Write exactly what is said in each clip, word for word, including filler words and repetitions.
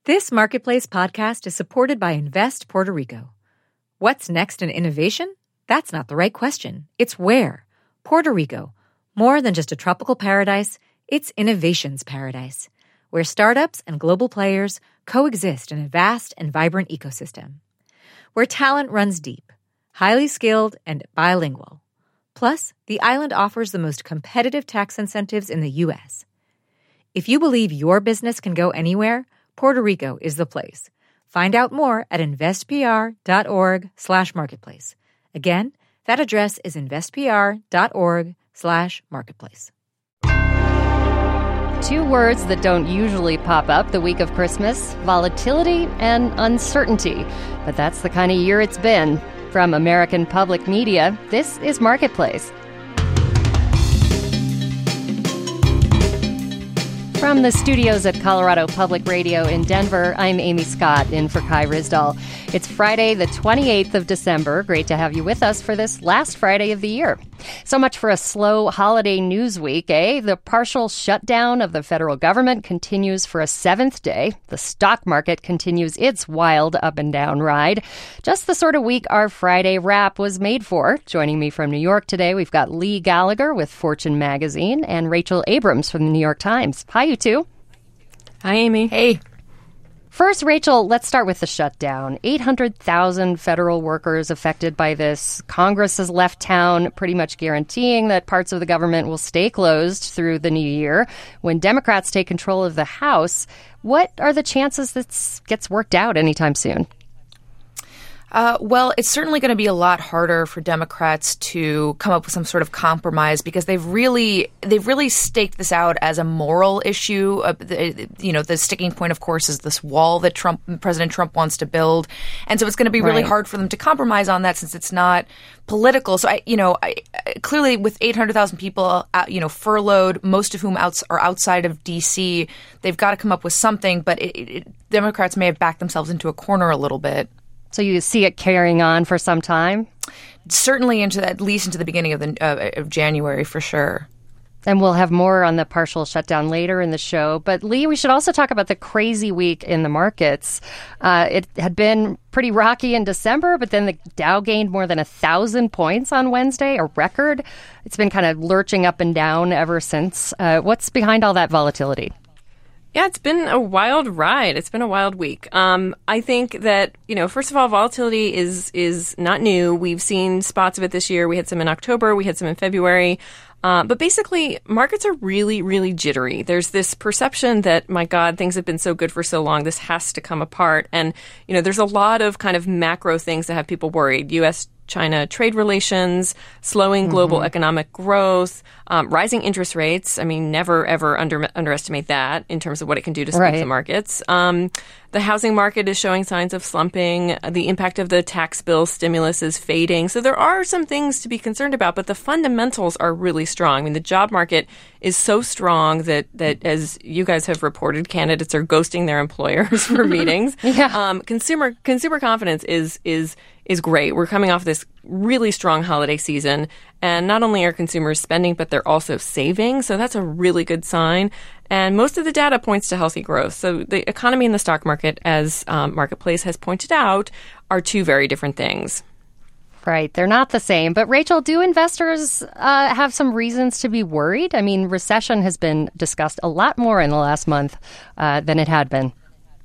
This Marketplace podcast is supported by Invest Puerto Rico. What's next in innovation? That's not the right question. It's where. Puerto Rico. More than just a tropical paradise, it's innovation's paradise, where startups and global players coexist in a vast and vibrant ecosystem. Where talent runs deep, highly skilled, and bilingual. Plus, the island offers the most competitive tax incentives in the U S. If you believe your business can go anywhere, Puerto Rico is the place. Find out more at investpr.org slash marketplace. Again, that address is investpr.org slash marketplace. Two words that don't usually pop up the week of Christmas, volatility and uncertainty. But that's the kind of year it's been. From American Public Media, this is Marketplace. From the studios at Colorado Public Radio in Denver, I'm Amy Scott, in for Kai Ryssdal. It's Friday, the twenty-eighth of December. Great to have you with us for this last Friday of the year. So much for a slow holiday news week, eh? The partial shutdown of the federal government continues for a seventh day. The stock market continues its wild up and down ride. Just the sort of week our Friday wrap was made for. Joining me from New York today, we've got Lee Gallagher with Fortune Magazine and Rachel Abrams from the New York Times. Hi, you two. Hi, Amy. Hey. First, Rachel, let's start with the shutdown. eight hundred thousand federal workers affected by this. Congress has left town, pretty much guaranteeing that parts of the government will stay closed through the new year. When Democrats take control of the House, what are the chances this gets worked out anytime soon? Uh, well, it's certainly going to be a lot harder for Democrats to come up with some sort of compromise because they've really they've really staked this out as a moral issue. Uh, the, you know, the sticking point, of course, is this wall that Trump, President Trump wants to build, and so it's going to be really right. hard for them to compromise on that since it's not political. So, I, you know, I, clearly with eight hundred thousand people, uh, you know, furloughed, most of whom outs- are outside of D C, they've got to come up with something. But it, it, Democrats may have backed themselves into a corner a little bit. So you see it carrying on for some time? Certainly into the, at least into the beginning of the uh, of January, for sure. And we'll have more on the partial shutdown later in the show. But, Lee, we should also talk about the crazy week in the markets. Uh, it had been pretty rocky in December, but then the Dow gained more than one thousand points on Wednesday, a record. It's been kind of lurching up and down ever since. Uh, what's behind all that volatility? Yeah, it's been a wild ride. It's been a wild week. Um, I think that, you know, first of all, volatility is is not new. We've seen spots of it this year. We had some in October. We had some in February. Uh, but basically, markets are really, really jittery. There's this perception that, my God, things have been so good for so long, this has to come apart. And, you know, there's a lot of kind of macro things that have people worried. U S China trade relations, slowing global mm-hmm. economic growth, um, rising interest rates. I mean, never, ever under, underestimate that in terms of what it can do to spook right. the markets. Um, the housing market is showing signs of slumping. The impact of the tax bill stimulus is fading. So there are some things to be concerned about, but the fundamentals are really strong. I mean, the job market is so strong that, that as you guys have reported, candidates are ghosting their employers for meetings. yeah. Um, consumer consumer confidence is is is great. We're coming off this really strong holiday season, and not only are consumers spending, but they're also saving. So that's a really good sign. And most of the data points to healthy growth. So the economy and the stock market, as um, Marketplace has pointed out, are two very different things. Right. They're not the same. But, Rachel, do investors uh, have some reasons to be worried? I mean, recession has been discussed a lot more in the last month uh, than it had been.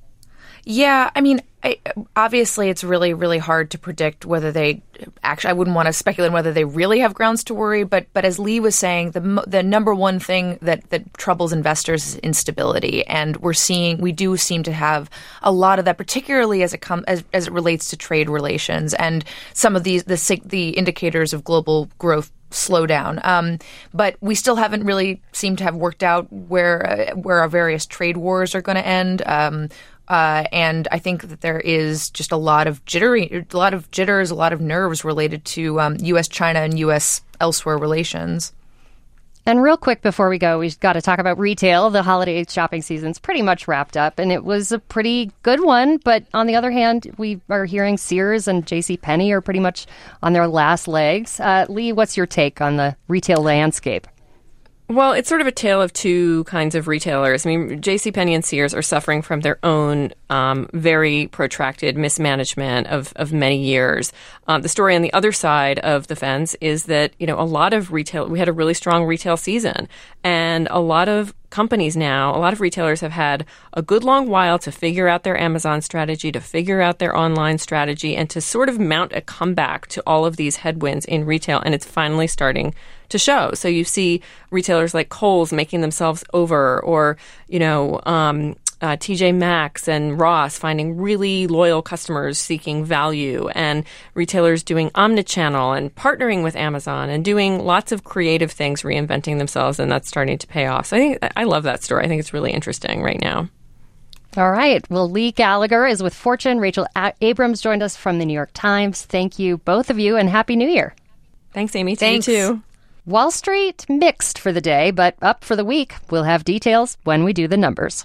Yeah, I mean, I, obviously it's really, really hard to predict whether they actually, I wouldn't want to speculate on whether they really have grounds to worry. But but as Lee was saying, the the number one thing that, that troubles investors is instability. And we're seeing, we do seem to have a lot of that, particularly as it comes as, as it relates to trade relations and some of these, the, the indicators of global growth slowdown. Um, but we still haven't really seemed to have worked out where, uh, where our various trade wars are going to end. Um, Uh, and I think that there is just a lot of jittery, a lot of jitters, a lot of nerves related to um, U S China and U S elsewhere relations. And real quick before we go, we've got to talk about retail. The holiday shopping season's pretty much wrapped up, and it was a pretty good one. But on the other hand, we are hearing Sears and JCPenney are pretty much on their last legs. Uh, Lee, what's your take on the retail landscape? Well, it's sort of a tale of two kinds of retailers. I mean, JCPenney and Sears are suffering from their own um, very protracted mismanagement of, of many years. Um, the story on the other side of the fence is that, you know, a lot of retail, we had a really strong retail season, and a lot of companies now, a lot of retailers have had a good long while to figure out their Amazon strategy, to figure out their online strategy, and to sort of mount a comeback to all of these headwinds in retail. And it's finally starting to show. So you see retailers like Kohl's making themselves over, or, you know, um, uh, T J Maxx and Ross finding really loyal customers seeking value, and retailers doing omnichannel and partnering with Amazon and doing lots of creative things, reinventing themselves, and that's starting to pay off. So I think I love that story. I think it's really interesting right now. All right. Well, Lee Gallagher is with Fortune. Rachel A- Abrams joined us from the New York Times. Thank you, both of you, and Happy New Year. Thanks, Amy. Thanks. To you too. Wall Street mixed for the day, but up for the week. We'll have details when we do the numbers.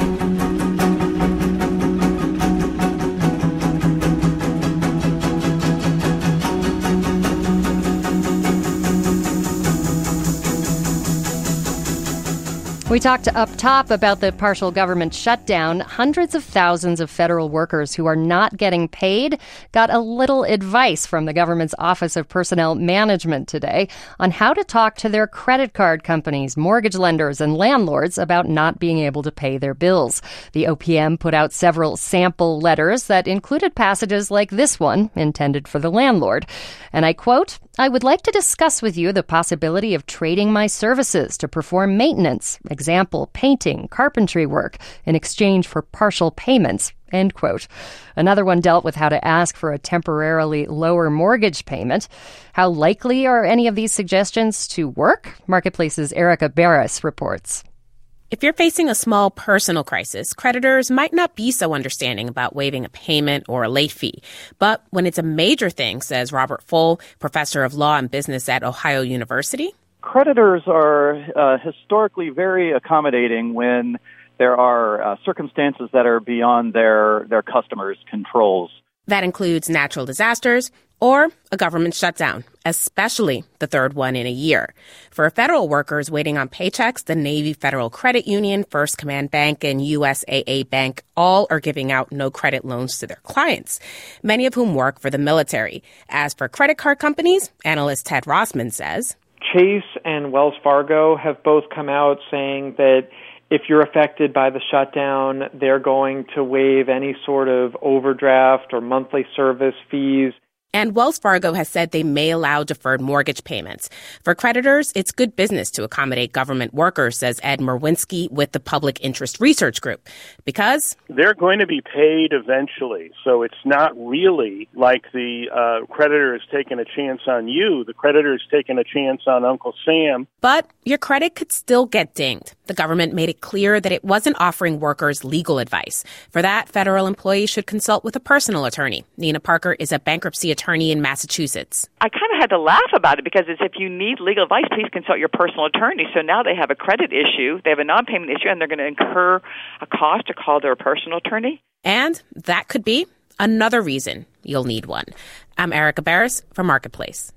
We talked up top about the partial government shutdown. Hundreds of thousands of federal workers who are not getting paid got a little advice from the government's Office of Personnel Management today on how to talk to their credit card companies, mortgage lenders, and landlords about not being able to pay their bills. The O P M put out several sample letters that included passages like this one, intended for the landlord. And I quote, "I would like to discuss with you the possibility of trading my services to perform maintenance, example, painting, carpentry work, in exchange for partial payments," end quote. Another one dealt with how to ask for a temporarily lower mortgage payment. How likely are any of these suggestions to work? Marketplace's Erica Barris reports. If you're facing a small personal crisis, creditors might not be so understanding about waiving a payment or a late fee. But when it's a major thing, says Robert Full, professor of law and business at Ohio University, creditors are uh, historically very accommodating when there are uh, circumstances that are beyond their, their customers' controls. That includes natural disasters or a government shutdown, especially the third one in a year. For federal workers waiting on paychecks, the Navy Federal Credit Union, First Command Bank, and U S A A Bank all are giving out no credit loans to their clients, many of whom work for the military. As for credit card companies, analyst Ted Rossman says, Chase and Wells Fargo have both come out saying that if you're affected by the shutdown, they're going to waive any sort of overdraft or monthly service fees. And Wells Fargo has said they may allow deferred mortgage payments. For creditors, it's good business to accommodate government workers, says Ed Merwinski with the Public Interest Research Group, because they're going to be paid eventually. So it's not really like the uh, creditor is taking a chance on you. The creditor is taking a chance on Uncle Sam. But your credit could still get dinged. The government made it clear that it wasn't offering workers legal advice. For that, federal employees should consult with a personal attorney. Nina Parker is a bankruptcy attorney in Massachusetts. I kind of had to laugh about it because it's, if you need legal advice, please consult your personal attorney. So now they have a credit issue, they have a non-payment issue, and they're going to incur a cost to call their personal attorney. And that could be another reason you'll need one. I'm Erica Barris for Marketplace.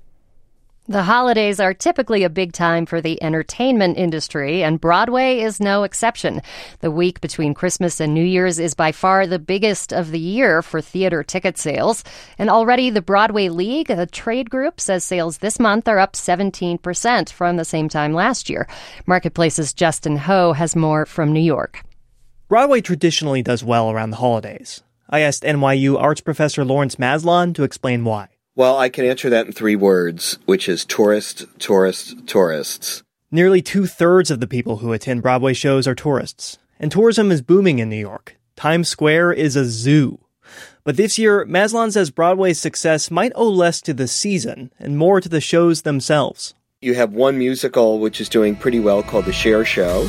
The holidays are typically a big time for the entertainment industry, and Broadway is no exception. The week between Christmas and New Year's is by far the biggest of the year for theater ticket sales. And already the Broadway League, a trade group, says sales this month are up seventeen percent from the same time last year. Marketplace's Justin Ho has more from New York. Broadway traditionally does well around the holidays. I asked N Y U arts professor Lawrence Maslon to explain why. Well, I can answer that in three words, which is tourist, tourist, tourists. Nearly two-thirds of the people who attend Broadway shows are tourists, and tourism is booming in New York. Times Square is a zoo. But this year, Maslon says Broadway's success might owe less to the season and more to the shows themselves. You have one musical which is doing pretty well called The Cher Show.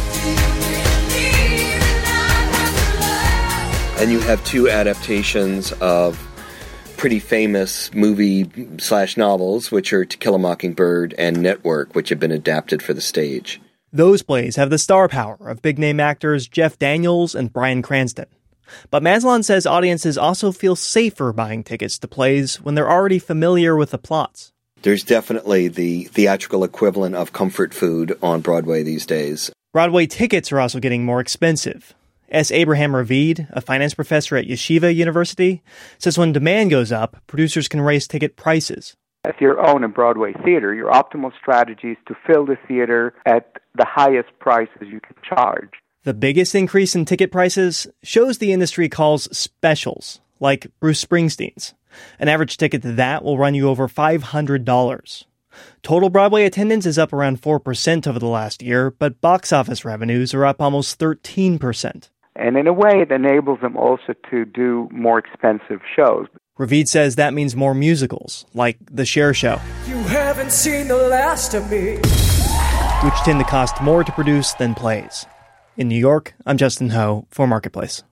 And you have two adaptations of pretty famous movie slash novels, which are To Kill a Mockingbird and Network, which have been adapted for the stage. Those plays have the star power of big-name actors Jeff Daniels and Bryan Cranston. But Maslon says audiences also feel safer buying tickets to plays when they're already familiar with the plots. There's definitely the theatrical equivalent of comfort food on Broadway these days. Broadway tickets are also getting more expensive. S. Abraham Ravid, a finance professor at Yeshiva University, says when demand goes up, producers can raise ticket prices. If you own a Broadway theater, your optimal strategy is to fill the theater at the highest prices you can charge. The biggest increase in ticket prices shows the industry calls specials, like Bruce Springsteen's. An average ticket to that will run you over five hundred dollars. Total Broadway attendance is up around four percent over the last year, but box office revenues are up almost thirteen percent. And in a way, it enables them also to do more expensive shows. Ravid says that means more musicals, like The Cher Show. You haven't seen the last of me. Which tend to cost more to produce than plays. In New York, I'm Justin Ho for Marketplace.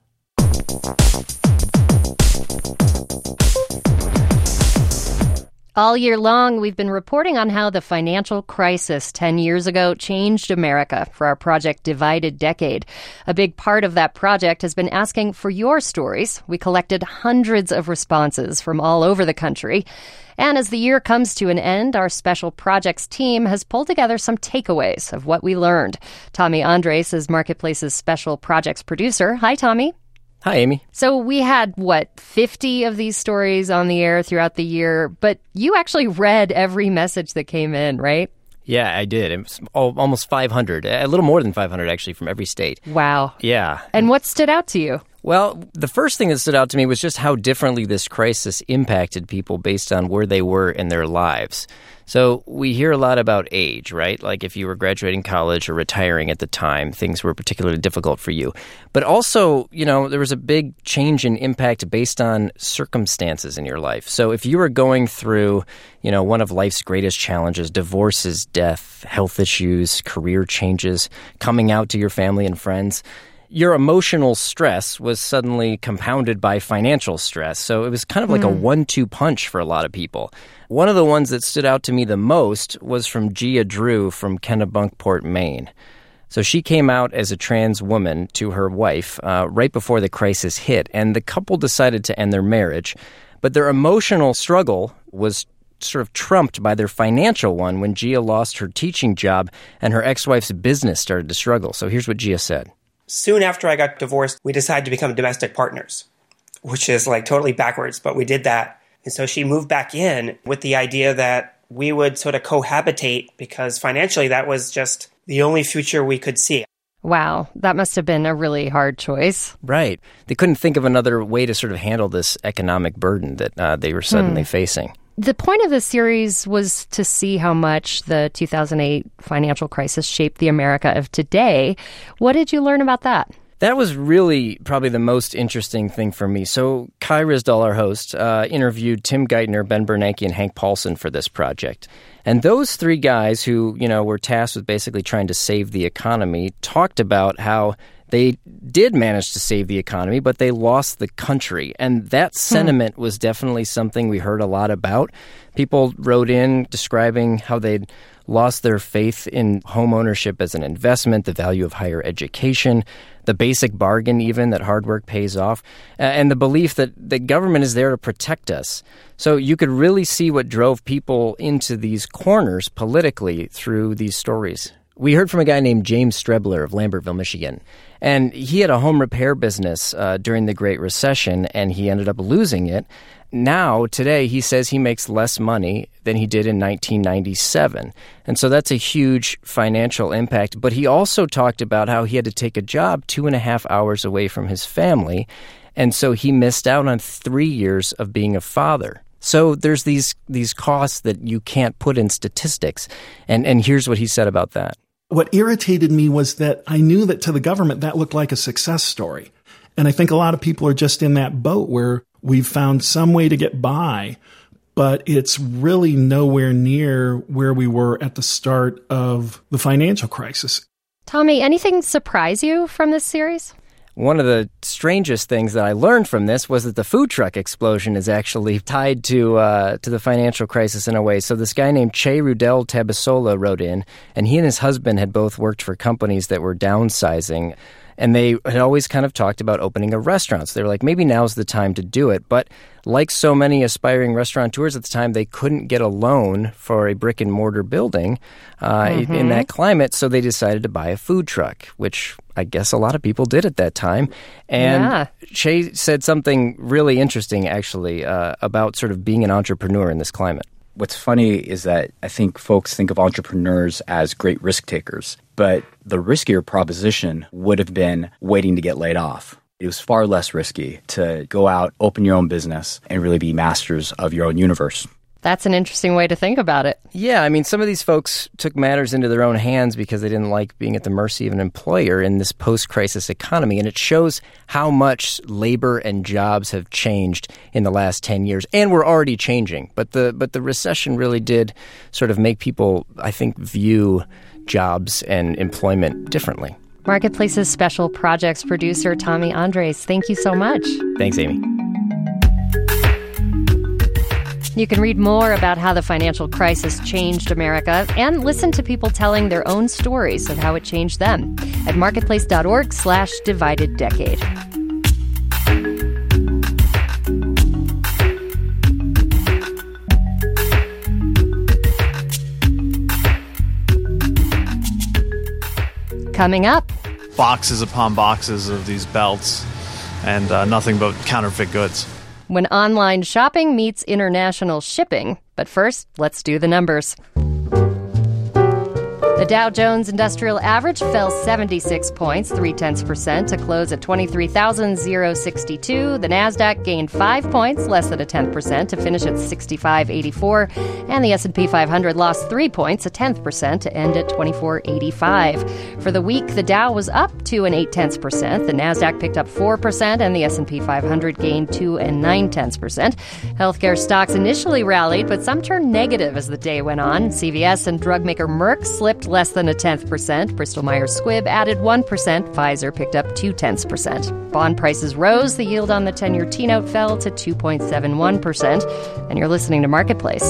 All year long, we've been reporting on how the financial crisis ten years ago changed America for our project Divided Decade. A big part of that project has been asking for your stories. We collected hundreds of responses from all over the country. And as the year comes to an end, our special projects team has pulled together some takeaways of what we learned. Tommy Andres is Marketplace's special projects producer. Hi, Tommy. Hi, Amy. So we had, what, fifty of these stories on the air throughout the year, but you actually read every message that came in, right? Yeah, I did. It was almost five hundred, a little more than five hundred, actually, from every state. Wow. Yeah. And what stood out to you? Well, the first thing that stood out to me was just how differently this crisis impacted people based on where they were in their lives. So we hear a lot about age, right? Like if you were graduating college or retiring at the time, things were particularly difficult for you. But also, you know, there was a big change in impact based on circumstances in your life. So if you were going through, you know, one of life's greatest challenges, divorces, death, health issues, career changes, coming out to your family and friends, your emotional stress was suddenly compounded by financial stress. So it was kind of like mm. a one two punch for a lot of people. One of the ones that stood out to me the most was from Gia Drew from Kennebunkport, Maine. So she came out as a trans woman to her wife uh, right before the crisis hit, and the couple decided to end their marriage. But their emotional struggle was sort of trumped by their financial one when Gia lost her teaching job and her ex-wife's business started to struggle. So here's what Gia said. Soon after I got divorced, we decided to become domestic partners, which is like totally backwards, but we did that. And so she moved back in with the idea that we would sort of cohabitate because financially that was just the only future we could see. Wow, that must have been a really hard choice. Right. They couldn't think of another way to sort of handle this economic burden that uh, they were suddenly hmm. facing. The point of this series was to see how much the two thousand eight financial crisis shaped the America of today. What did you learn about that? That was really probably the most interesting thing for me. So Kai Ryssdal, our host, uh, interviewed Tim Geithner, Ben Bernanke, and Hank Paulson for this project. And those three guys who, you know, were tasked with basically trying to save the economy talked about how they did manage to save the economy, but they lost the country. And that sentiment hmm. was definitely something we heard a lot about. People wrote in describing how they'd lost their faith in home ownership as an investment, the value of higher education, the basic bargain even that hard work pays off, and the belief that the government is there to protect us. So you could really see what drove people into these corners politically through these stories. We heard from a guy named James Strebler of Lambertville, Michigan, and he had a home repair business uh, during the Great Recession, and he ended up losing it. Now, today, he says he makes less money than he did in nineteen ninety-seven. And so that's a huge financial impact. But he also talked about how he had to take a job two and a half hours away from his family, and so he missed out on three years of being a father. So there's these these costs that you can't put in statistics. And, and here's what he said about that. What irritated me was that I knew that to the government that looked like a success story. And I think a lot of people are just in that boat where we've found some way to get by, but it's really nowhere near where we were at the start of the financial crisis. Tommy, anything surprise you from this series? One of the strangest things that I learned from this was that the food truck explosion is actually tied to uh, to the financial crisis in a way. So this guy named Che Rudel Tabasola wrote in, and he and his husband had both worked for companies that were downsizing. And they had always kind of talked about opening a restaurant. So they were like, maybe now's the time to do it. But like so many aspiring restaurateurs at the time, they couldn't get a loan for a brick and mortar building uh, mm-hmm. in that climate. So they decided to buy a food truck, which I guess a lot of people did at that time. And yeah. Shay said something really interesting, actually, uh, about sort of being an entrepreneur in this climate. What's funny is that I think folks think of entrepreneurs as great risk takers, but the riskier proposition would have been waiting to get laid off. It was far less risky to go out, open your own business, and really be masters of your own universe. That's an interesting way to think about it. Yeah, I mean, some of these folks took matters into their own hands because they didn't like being at the mercy of an employer in this post-crisis economy. And it shows how much labor and jobs have changed in the last ten years. And we're already changing. But the but the recession really did sort of make people, I think, view jobs and employment differently. Marketplace's special projects producer, Tommy Andres, thank you so much. Thanks, Amy. You can read more about how the financial crisis changed America and listen to people telling their own stories of how it changed them at marketplace.org slash divided decade. Coming up, boxes upon boxes of these belts and uh, nothing but counterfeit goods. When online shopping meets international shipping. But first, let's do the numbers. The Dow Jones Industrial Average fell seventy-six points, three-tenths percent, to close at twenty-three thousand sixty-two. The Nasdaq gained five points, less than a tenth percent, to finish at sixty-five eighty-four. And the S and P five hundred lost three points, a tenth percent, to end at twenty-four eighty-five. For the week, the Dow was up two and eight tenths percent. The Nasdaq picked up four percent, and the S and P five hundred gained two and nine tenths percent. Healthcare stocks initially rallied, but some turned negative as the day went on. C V S and drug maker Merck slipped less than a tenth percent. Bristol Myers Squibb added one percent. Pfizer picked up two tenths percent. Bond prices rose. The yield on the ten-year T-note fell to two point seven one percent. And you're listening to Marketplace.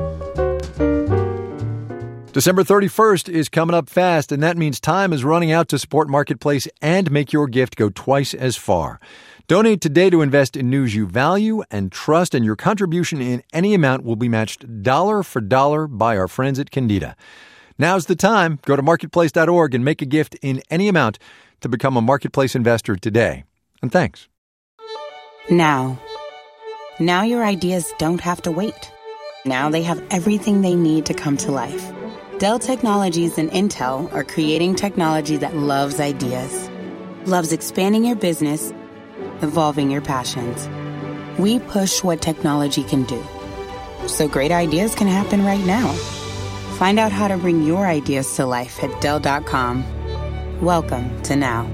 December thirty-first is coming up fast, and that means time is running out to support Marketplace and make your gift go twice as far. Donate today to invest in news you value and trust, and your contribution in any amount will be matched dollar for dollar by our friends at Candida. Now's the time. Go to marketplace dot org and make a gift in any amount to become a Marketplace investor today. And thanks. Now. Now your ideas don't have to wait. Now they have everything they need to come to life. Dell Technologies and Intel are creating technology that loves ideas, loves expanding your business, evolving your passions. We push what technology can do, so great ideas can happen right now. Find out how to bring your ideas to life at Dell dot com. Welcome to Now.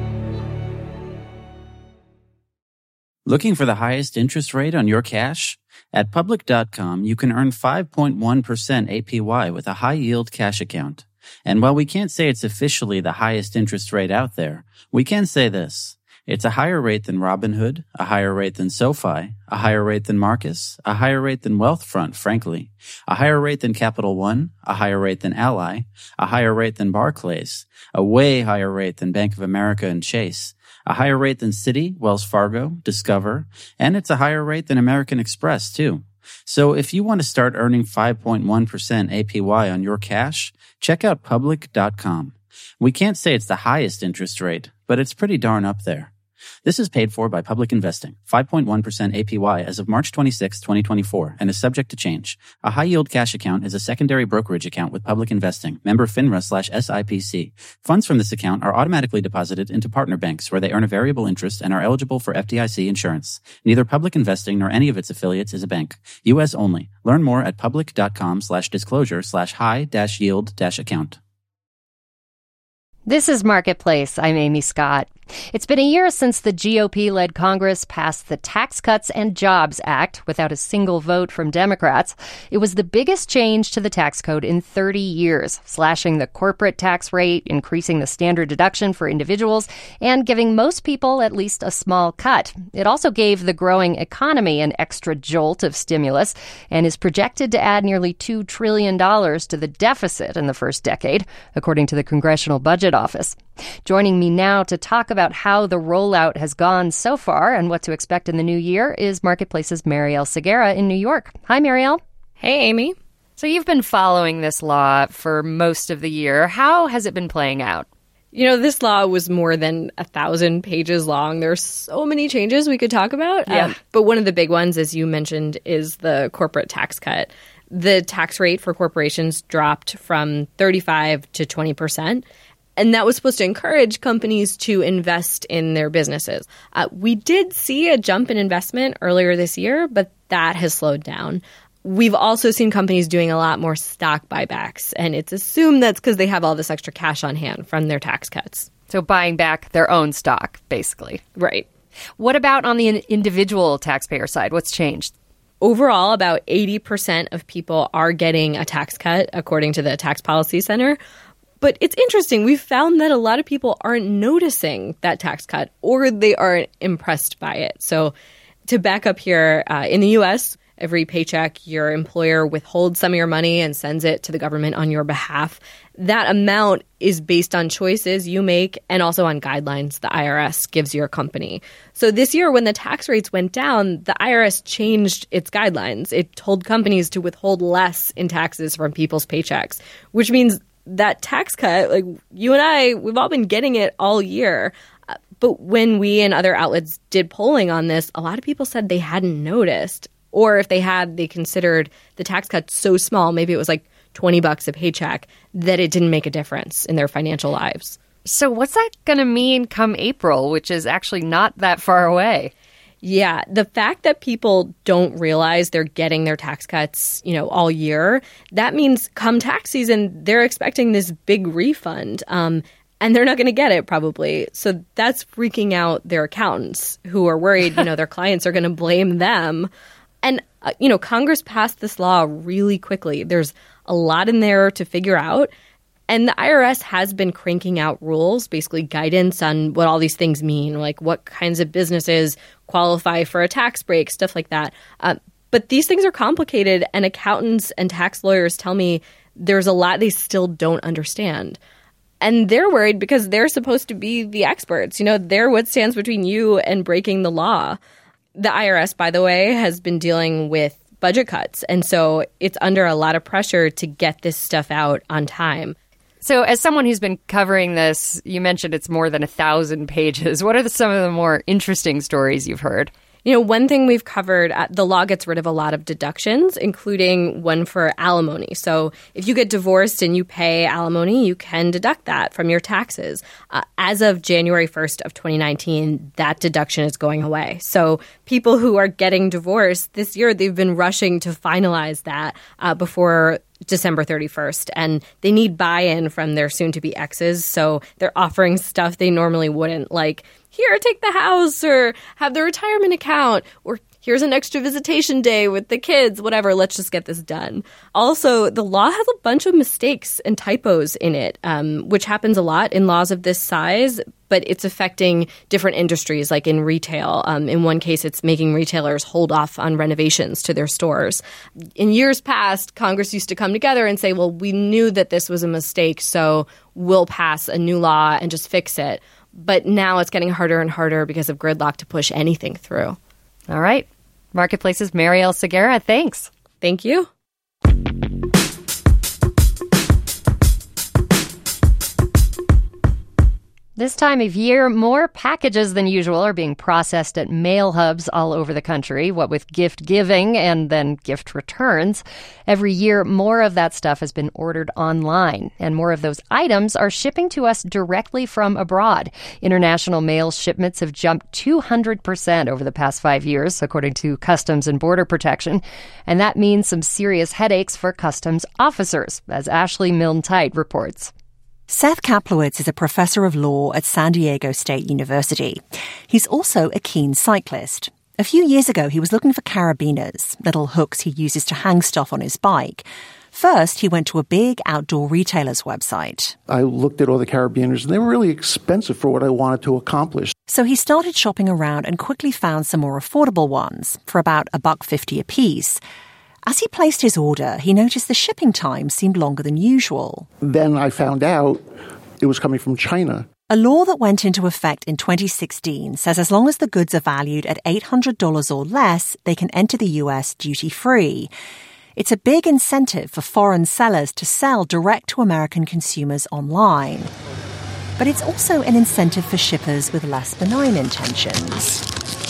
Looking for the highest interest rate on your cash? At Public dot com, you can earn five point one percent A P Y with a high-yield cash account. And while we can't say it's officially the highest interest rate out there, we can say this. It's a higher rate than Robinhood, a higher rate than SoFi, a higher rate than Marcus, a higher rate than Wealthfront, frankly, a higher rate than Capital One, a higher rate than Ally, a higher rate than Barclays, a way higher rate than Bank of America and Chase, a higher rate than Citi, Wells Fargo, Discover, and it's a higher rate than American Express, too. So if you want to start earning five point one percent A P Y on your cash, check out Public dot com. We can't say it's the highest interest rate, but it's pretty darn up there. This is paid for by Public Investing, five point one percent A P Y as of March twenty-sixth, twenty twenty-four, and is subject to change. A high-yield cash account is a secondary brokerage account with Public Investing, member FINRA slash S I P C. Funds from this account are automatically deposited into partner banks where they earn a variable interest and are eligible for F D I C insurance. Neither Public Investing nor any of its affiliates is a bank. U S only. Learn more at public dot com slash disclosure slash high dash yield dash account. This is Marketplace. I'm Amy Scott. It's been a year since the G O P-led Congress passed the Tax Cuts and Jobs Act without a single vote from Democrats. It was the biggest change to the tax code in thirty years, slashing the corporate tax rate, increasing the standard deduction for individuals, and giving most people at least a small cut. It also gave the growing economy an extra jolt of stimulus and is projected to add nearly two trillion dollars to the deficit in the first decade, according to the Congressional Budget Office. Joining me now to talk about how the rollout has gone so far and what to expect in the new year is Marketplace's Marielle Segarra in New York. Hi, Marielle. Hey, Amy. So you've been following this law for most of the year. How has it been playing out? You know, this law was more than a thousand pages long. There's so many changes we could talk about. Yeah. Um, but one of the big ones, as you mentioned, is the corporate tax cut. The tax rate for corporations dropped from thirty-five to twenty percent. And that was supposed to encourage companies to invest in their businesses. Uh, we did see a jump in investment earlier this year, but that has slowed down. We've also seen companies doing a lot more stock buybacks, and it's assumed that's because they have all this extra cash on hand from their tax cuts. So buying back their own stock, basically. Right. What about on the individual taxpayer side? What's changed? Overall, about eighty percent of people are getting a tax cut, according to the Tax Policy Center. But it's interesting. We've found that a lot of people aren't noticing that tax cut or they aren't impressed by it. So to back up here, uh, in the U S, every paycheck, your employer withholds some of your money and sends it to the government on your behalf. That amount is based on choices you make and also on guidelines the I R S gives your company. So this year, when the tax rates went down, the I R S changed its guidelines. It told companies to withhold less in taxes from people's paychecks, which means that tax cut, like you and I, we've all been getting it all year. Uh, but when we and other outlets did polling on this, a lot of people said they hadn't noticed. Or if they had, they considered the tax cut so small, maybe it was like twenty bucks a paycheck, that it didn't make a difference in their financial lives. So what's that going to mean come April, which is actually not that far away? Yeah, the fact that people don't realize they're getting their tax cuts, you know, all year, that means come tax season, they're expecting this big refund, um, and they're not going to get it probably. So that's freaking out their accountants who are worried, you know, their clients are going to blame them. And, uh, you know, Congress passed this law really quickly. There's a lot in there to figure out. And the I R S has been cranking out rules, basically guidance on what all these things mean, like what kinds of businesses qualify for a tax break, stuff like that. Uh, but these things are complicated, and accountants and tax lawyers tell me there's a lot they still don't understand. And they're worried because they're supposed to be the experts. You know, they're what stands between you and breaking the law. The I R S, by the way, has been dealing with budget cuts. And so it's under a lot of pressure to get this stuff out on time. So as someone who's been covering this, you mentioned it's more than a thousand pages. What are the, some of the more interesting stories you've heard? You know, one thing we've covered, uh, the law gets rid of a lot of deductions, including one for alimony. So if you get divorced and you pay alimony, you can deduct that from your taxes. Uh, as of January first of twenty nineteen, that deduction is going away. So people who are getting divorced this year, they've been rushing to finalize that uh, before December thirty-first, and they need buy-in from their soon-to-be exes, so they're offering stuff they normally wouldn't, like, here, take the house, or have the retirement account, or here's an extra visitation day with the kids, whatever, let's just get this done. Also, the law has a bunch of mistakes and typos in it, um, which happens a lot in laws of this size, but it's affecting different industries, like in retail. Um, in one case, it's making retailers hold off on renovations to their stores. In years past, Congress used to come together and say, well, we knew that this was a mistake, so we'll pass a new law and just fix it. But now it's getting harder and harder because of gridlock to push anything through. All right. Marketplace's Marielle Segarra, thanks. Thank you. This time of year, more packages than usual are being processed at mail hubs all over the country, what with gift giving and then gift returns. Every year, more of that stuff has been ordered online, and more of those items are shipping to us directly from abroad. International mail shipments have jumped two hundred percent over the past five years, according to Customs and Border Protection. And that means some serious headaches for customs officers, as Ashley Milne-Tite reports. Seth Kaplowitz is a professor of law at San Diego State University. He's also a keen cyclist. A few years ago, he was looking for carabiners, little hooks he uses to hang stuff on his bike. First, he went to a big outdoor retailer's website. I looked at all the carabiners, and they were really expensive for what I wanted to accomplish. So he started shopping around and quickly found some more affordable ones for about a buck fifty apiece. As he placed his order, he noticed the shipping time seemed longer than usual. Then I found out it was coming from China. A law that went into effect in twenty sixteen says as long as the goods are valued at eight hundred dollars or less, they can enter the U S duty-free. It's a big incentive for foreign sellers to sell direct to American consumers online. But it's also an incentive for shippers with less benign intentions.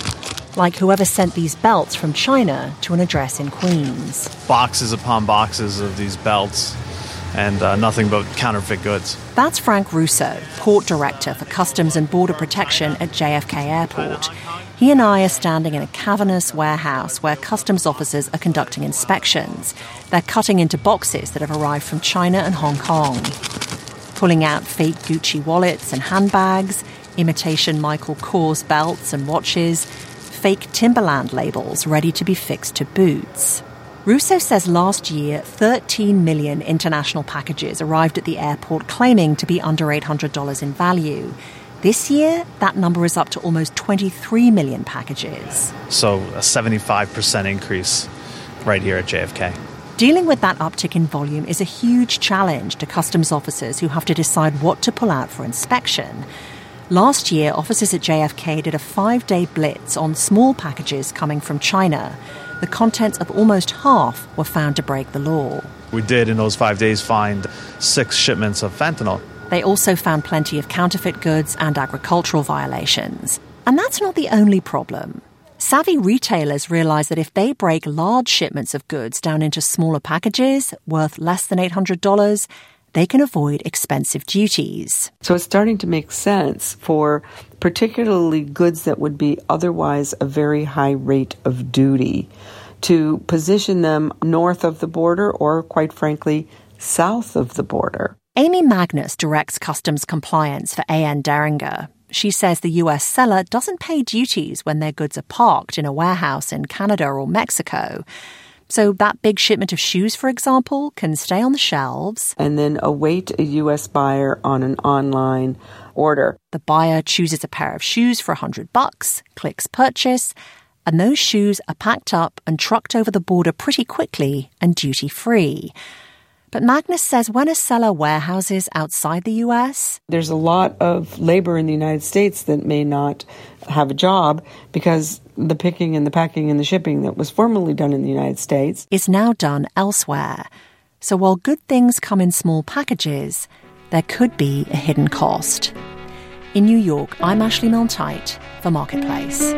Like whoever sent these belts from China to an address in Queens. Boxes upon boxes of these belts and uh, nothing but counterfeit goods. That's Frank Russo, Port Director for Customs and Border Protection at J F K Airport. He and I are standing in a cavernous warehouse where customs officers are conducting inspections. They're cutting into boxes that have arrived from China and Hong Kong. Pulling out fake Gucci wallets and handbags, imitation Michael Kors belts and watches, fake Timberland labels ready to be fixed to boots. Russo says last year, thirteen million international packages arrived at the airport claiming to be under eight hundred dollars in value. This year, that number is up to almost twenty-three million packages. So a seventy-five percent increase right here at J F K. Dealing with that uptick in volume is a huge challenge to customs officers who have to decide what to pull out for inspection. Last year, officers at J F K did a five-day blitz on small packages coming from China. The contents of almost half were found to break the law. We did, in those five days, find six shipments of fentanyl. They also found plenty of counterfeit goods and agricultural violations. And that's not the only problem. Savvy retailers realize that if they break large shipments of goods down into smaller packages worth less than eight hundred dollars, they can avoid expensive duties. So it's starting to make sense for particularly goods that would be otherwise a very high rate of duty to position them north of the border or, quite frankly, south of the border. Amy Magnus directs customs compliance for A N Deringer. She says the U S seller doesn't pay duties when their goods are parked in a warehouse in Canada or Mexico. So that big shipment of shoes, for example, can stay on the shelves. And then await a U S buyer on an online order. The buyer chooses a pair of shoes for one hundred bucks, clicks purchase, and those shoes are packed up and trucked over the border pretty quickly and duty-free. But Magnus says when a seller warehouses outside the U S, there's a lot of labor in the United States that may not have a job because the picking and the packing and the shipping that was formerly done in the United States is now done elsewhere. So while good things come in small packages, there could be a hidden cost. In New York, I'm Ashley Milne-Tyte for Marketplace.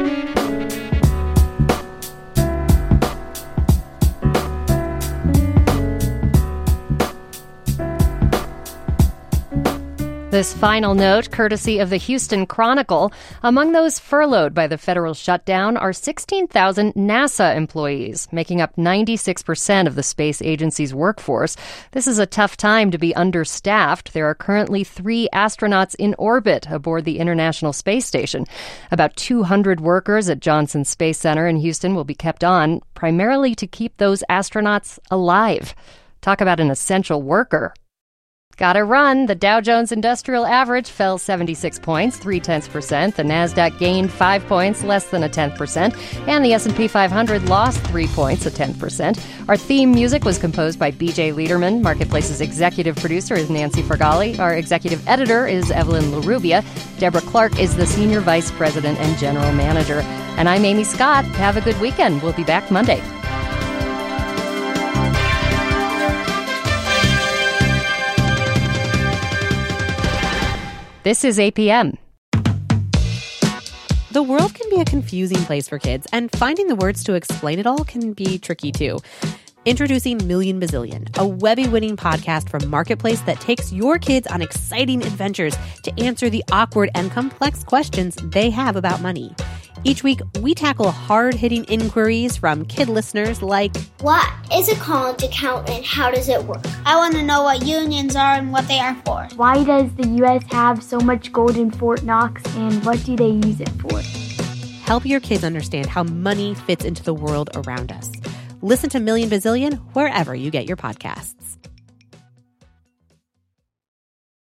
This final note, courtesy of the Houston Chronicle, among those furloughed by the federal shutdown are sixteen thousand NASA employees, making up ninety-six percent of the space agency's workforce. This is a tough time to be understaffed. There are currently three astronauts in orbit aboard the International Space Station. About two hundred workers at Johnson Space Center in Houston will be kept on, primarily to keep those astronauts alive. Talk about an essential worker. Gotta run. The Dow Jones Industrial Average fell seventy-six points, three-tenths percent. The Nasdaq gained five points, less than a tenth percent. And the S and P five hundred lost three points, a tenth percent. Our theme music was composed by B J Liederman. Marketplace's executive producer is Nancy Fargali. Our executive editor is Evelyn LaRubia. Deborah Clark is the senior vice president and general manager. And I'm Amy Scott. Have a good weekend. We'll be back Monday. This is A P M. The world can be a confusing place for kids, and finding the words to explain it all can be tricky too. Introducing Million Bazillion, a Webby-winning podcast from Marketplace that takes your kids on exciting adventures to answer the awkward and complex questions they have about money. Each week, we tackle hard-hitting inquiries from kid listeners like, what is a college account and how does it work? I want to know what unions are and what they are for. Why does the U S have so much gold in Fort Knox and what do they use it for? Help your kids understand how money fits into the world around us. Listen to Million Bazillion wherever you get your podcasts.